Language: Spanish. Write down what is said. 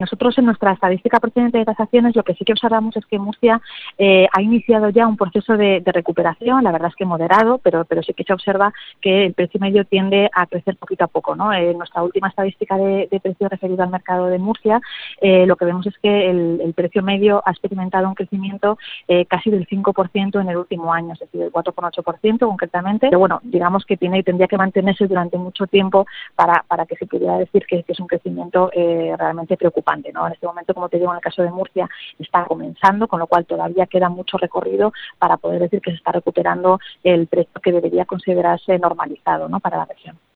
Nosotros en nuestra estadística procedente de tasaciones lo que sí que observamos es que Murcia ha iniciado ya un proceso de recuperación, la verdad es que moderado, pero sí que se observa que el precio medio tiende a crecer poquito a poco, ¿no? En nuestra última estadística de precio referido al mercado de Murcia, lo que vemos es que el precio medio ha experimentado un crecimiento casi del 5% en el último año, es decir, del 4,8% concretamente. Pero bueno, digamos que tendría que mantenerse durante mucho tiempo para que se pudiera decir que es un crecimiento realmente preocupante, ¿no? En este momento, como te digo, en el caso de Murcia está comenzando, con lo cual todavía queda mucho recorrido para poder decir que se está recuperando el precio que debería considerarse normalizado, ¿no?, para la región.